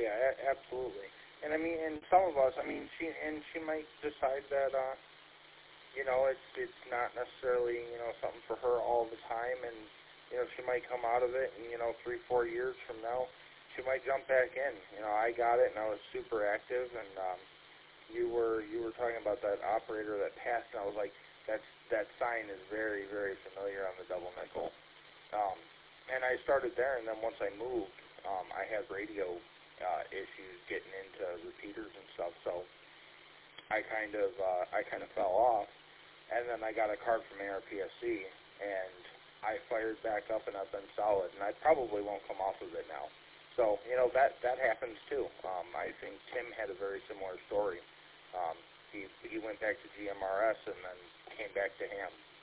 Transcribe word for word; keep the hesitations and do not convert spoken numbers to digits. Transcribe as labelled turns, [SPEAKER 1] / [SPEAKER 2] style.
[SPEAKER 1] yeah, a- absolutely. And I mean, and some of us, I mean, she and she might decide that, uh, you know, it's it's not necessarily, you know, something for her all the time, and you know, she might come out of it, and you know, three, four years from now, she might jump back in. You know, I got it, and I was super active, and um, you were you were talking about that operator that passed, and I was like, that's that sign is very, very familiar on the double nickel. Um, and I started there, and then once I moved, um, I had radio uh, issues getting into repeaters and stuff, so I kind of uh, I kind of fell off, and then I got a card from A R P S C, and I fired back up, and I've been solid, and I probably won't come off of it now. So, you know, that, that happens too. Um, I think Tim had a very similar story. Um, he, he went back to G M R S and then came back to Ham.